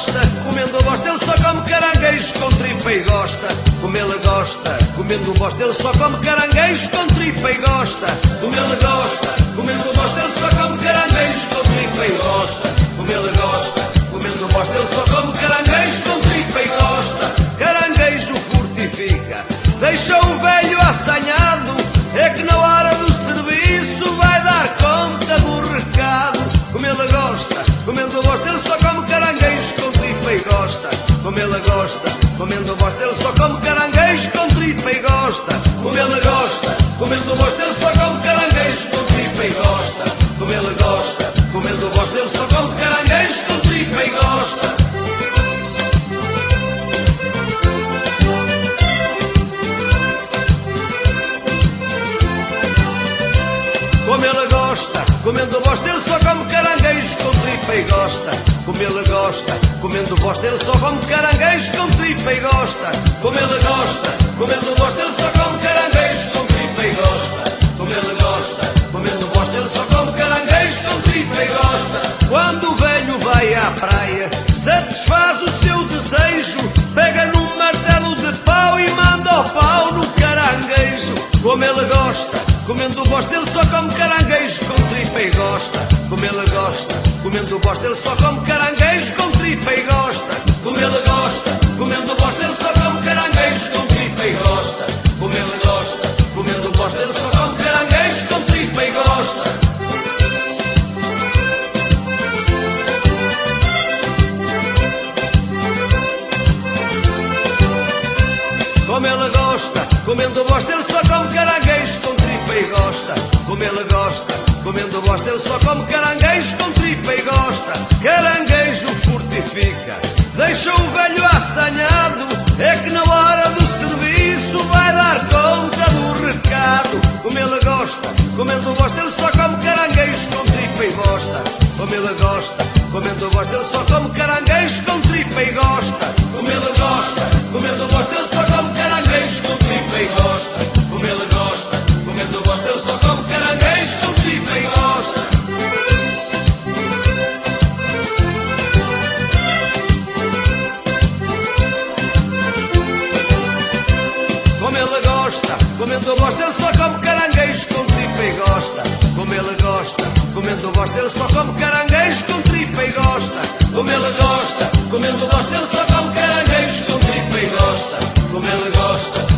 gosta, comendo o bosta, ele só come caranguejos com tripa e gosta. Como ele gosta, comendo o bosta, ele só come caranguejos com tripa e gosta. Como ele gosta, comendo o bosta, ele só come caranguejos com tripa e gosta. Como ele gosta, comendo o bosta, ele só come caranguejos com tripa e gosta. Caranguejo fortifica, deixa o velho assanhado, é que na hora do serviço vai dar conta do recado. Como ele gosta, comendo o bosta, ele só come caranguejos com tripa e gosta. Como ele gosta, comendo o bosta, ele só come caranguejos com tripa e gosta. Como ele gosta, comendo o bosta, ele só come caranguejos com tripa e gosta. Como ele gosta, comendo o bosta, ele só come caranguejos com tripa e gosta. Como ele gosta, comendo bosta, ele só come caranguejos com tripa e gosta. Como ele gosta, comendo bosta, ele só come caranguejos com tripa e gosta. Como ele gosta, comendo bosta, ele só come caranguejos com tripa e gosta. Como ele gosta, comendo bosta, ele só come caranguejos com tripa e gosta. Quando o velho vai à praia, satisfaz o seu desejo, pega num martelo de pau e manda o pau no caranguejo. Como ele gosta, comendo bosta, ele só come caranguejos com tripa e gosta. Como ele gosta, comendo bosta, ele só come caranguejos com tripa e gosta. Como ele gosta, comendo bosta, ele só come caranguejos com tripa e gosta. Como ele gosta, comendo bosta, ele só come caranguejos com tripa e gosta. Como ele gosta, comendo bosta, ele só come caranguejos com tripa e gosta. Como ele gosta, comendo bosta, ele só come caranguejos com tripa e gosta. Caranguejo fortifica, deixa o velho assanhado, é que na hora do serviço vai dar conta do recado. Como ele gosta, comendo bosta, ele só come caranguejos com tripa e gosta. Como ele gosta, comendo bosta, ele só come caranguejos com tripa e gosta. Como ele gosta, comendo bosta, ele só come caranguejos com tripa e gosta. Como ele gosta, comendo bosta, ele só come caranguejos com tripa e gosta. Como ele gosta, comendo bosta, ele só come caranguejos com tripa e gosta. Como ele gosta, comendo bosta, ele só come caranguejos com tripa e gosta. Como ele gosta, comendo bosta, ele só come caranguejos com tripa e gosta. Como ele gosta,